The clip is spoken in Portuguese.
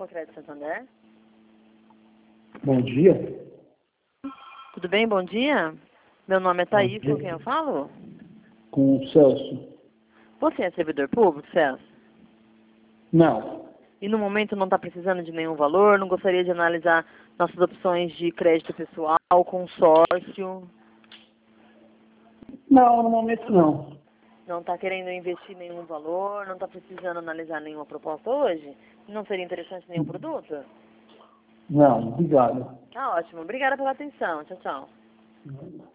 Banco Crédito Santander. Bom dia. Tudo bem? Bom dia. Meu nome é Thaís, com quem eu falo? Com o Celso. Você é servidor público, Celso? Não. E no momento não está precisando de nenhum valor? Não gostaria de analisar nossas opções de crédito pessoal, consórcio? Não, no momento não. Não está querendo investir nenhum valor? Não está precisando analisar nenhuma proposta hoje? Não seria interessante nenhum produto? Não, obrigado. Tá ótimo. Obrigada pela atenção. Tchau, tchau.